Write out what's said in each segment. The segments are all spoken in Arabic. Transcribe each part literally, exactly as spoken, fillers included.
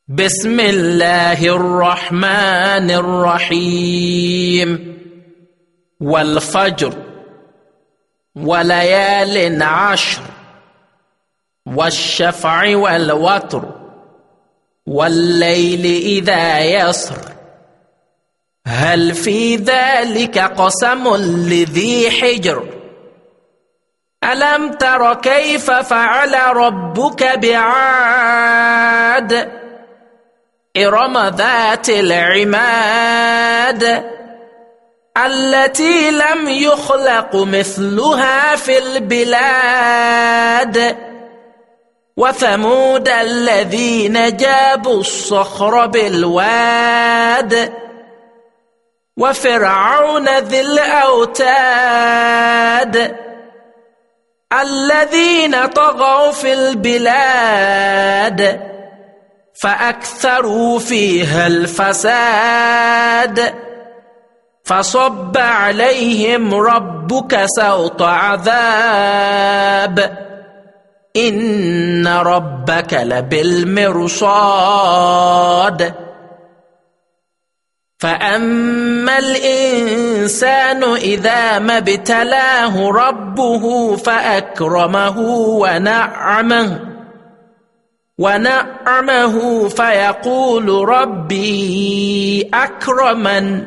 بسم الله الرحمن الرحيم والفجر وليال عشر والشفع والوتر والليل إذا يسر هل في ذلك قسم لذي حجر ألم تر كيف فعل ربك بعاد إرم ذات العماد التي لم يخلق مثلها في البلاد وثمود الذين جابوا الصخر بالواد وفرعون ذي الأوتاد الذين طغوا في البلاد فأكثروا فيها الفساد فصب عليهم ربك سوط عذاب إن ربك لبالمرصاد فأما الإنسان إذا ما ابتلاه ربه فأكرمه ونعمه ونعمه فيقول ربي أكرمن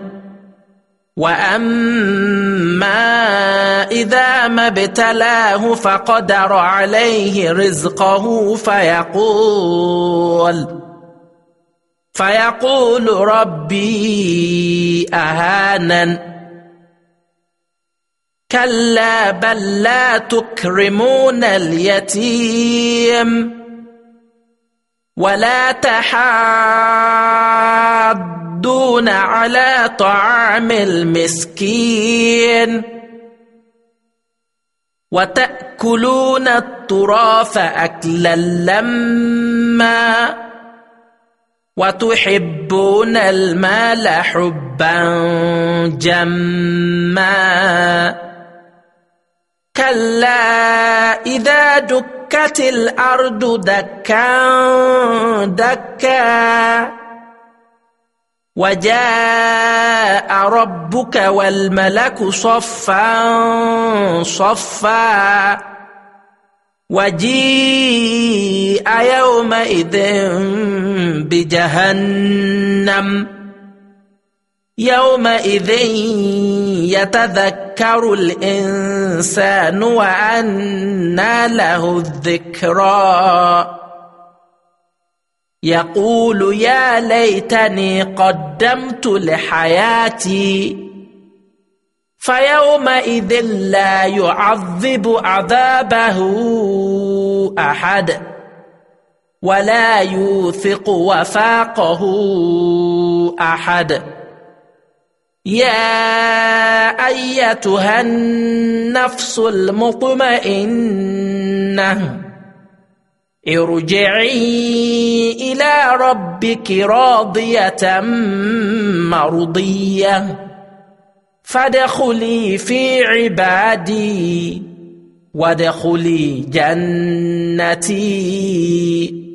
وأما إذا ما ابتلاه فقدر عليه رزقه فيقول فيقول ربي أهانن كلا بل لا تكرمون اليتيم ولا تحاضون على طعام المسكين وتأكلون التراث أكلا لما وتحبون المال حبا جما كلا إذا دكت الأرض دكا دكا وجاء ربك والملك صفا صفا وجيء يومئذ بجهنم يومئذ يتذكر الإنسان وأنى له الذكرى يقول يا ليتني قدمت لحياتي فيومئذ لا يعذب عذابه أحد ولا يوثق وثاقه أحد يا أيتها النفس المطمئنة ارجعي إلى ربك راضية مرضية فادخلي في عبادي وادخلي جنتي.